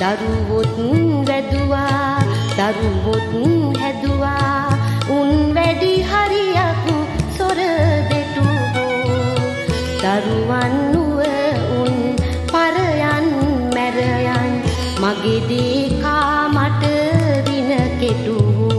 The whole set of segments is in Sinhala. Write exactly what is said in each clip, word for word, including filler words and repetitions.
දරුවොත් වැදුවා දරුවොත් හැදුවා උන් වැඩි හරියක් සොර දෙටුවෝ දරුවන් නුව උන් පරයන් මැරයන් මගේ දේකා මට දින කෙටුවෝ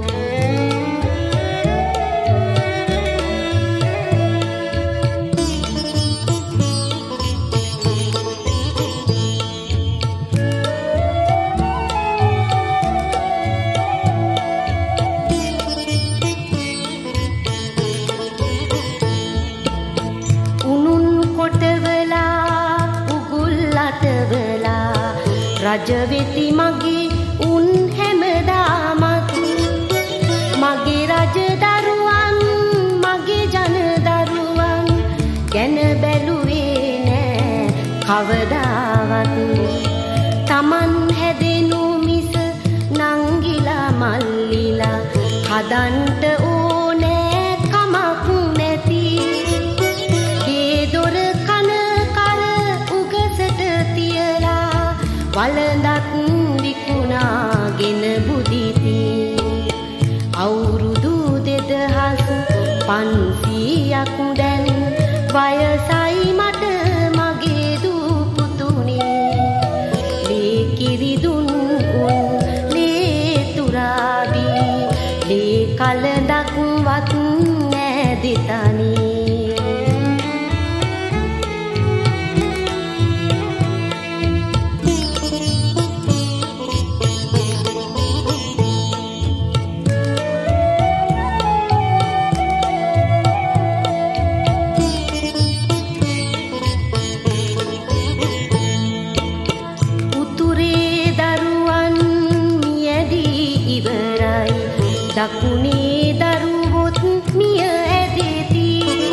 රජවෙති මගේ උන් හැමදාමත් මගේ රජ දරුවන් මගේ ජන දරුවන් ගැන බැලුවේ නෑ කවදාවත් තමන් හැදෙනු මිස නංගිලා මල්ලිලා හදන්ට ඕනෑ කමක් නැති ගේ දොර කන කර උගසට තියලා වලඳක් විකුණාගෙන බුදිති අවුරුදු දෙදහස් පන්සීයක් දැන් වයසයි මට මගේ දූ පුතුනේ ලේ කිරිදුන් උන් ලේ තුරාවි ලේ කලඳක් වත් නැදිතනී දකුණේ දරුවොත් මිය ඇදෙති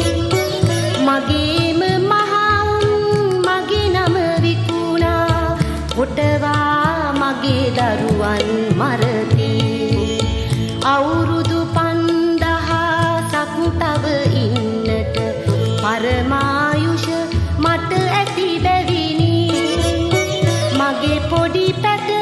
මගේම මහවුන් මගේ නම විකුණා කොටවා මගේ දරුවන් මරති අවුරුදු පන්දහසක් තව ඉන්නට පරමායුෂ මට ඇති බැවිනි මගේ පොඩි පැට